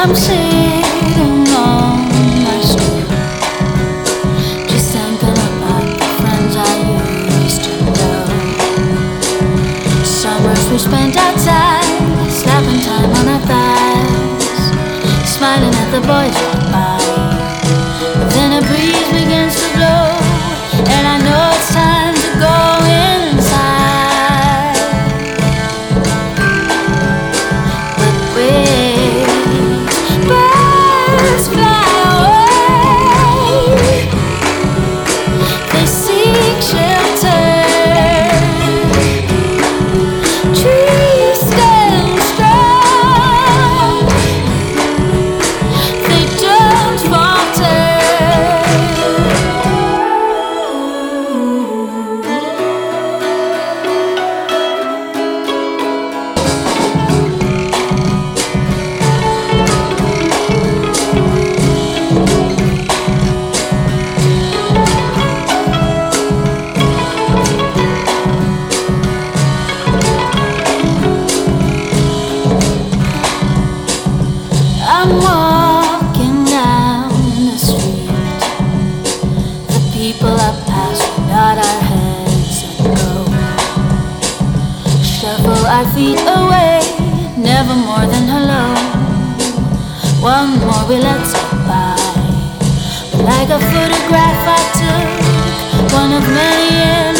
I'm sitting on my stool, just thinking about the friends I used to know. Summers we spent outside, slapping time on our thighs, smiling at the boys walk by. Then a breeze begins to blow, and I know it's time to go inside. But wait, birds fly away, they seek shelter. Trees stand strong, they don't falter. I'm walking down the street. The people I pass, we nod our heads and go. Shuffle our feet away, never more than hello. One more we let slip by, like a photograph I took, one of many